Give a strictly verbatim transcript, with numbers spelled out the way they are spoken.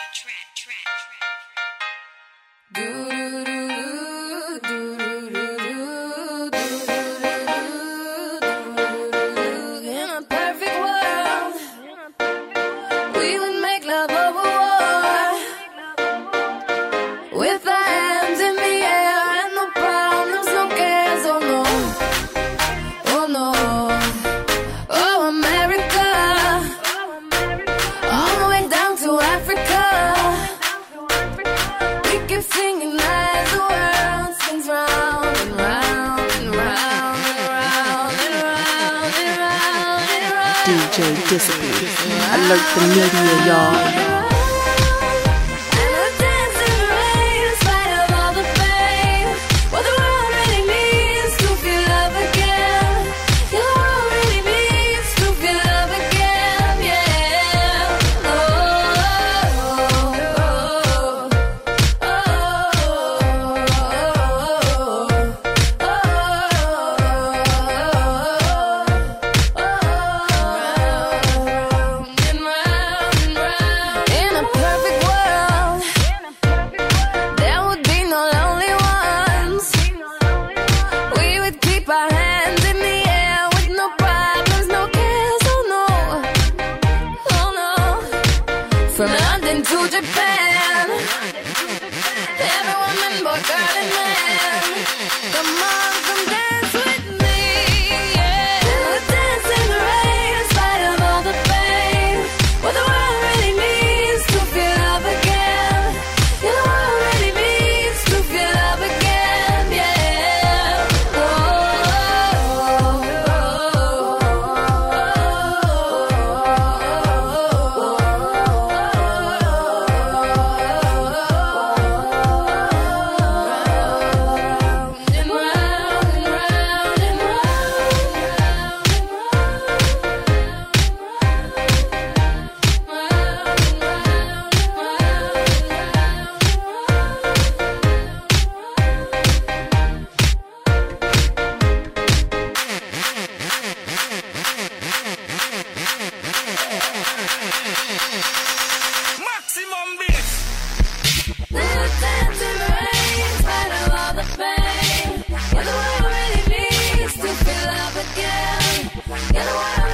Alert the media, y'all. From London to Japan, everyone men, boy, girl and man, come on, come dance with me, yeah. We'll dance in the rain in spite of all the pain. What the world really means to feel love again. Yeah, the world really means to feel love again, yeah. Oh, oh, oh, Maximum bass. we'll dance in the rain in spite of all the pain. Yeah, the world really needs to feel love again. Yeah, the world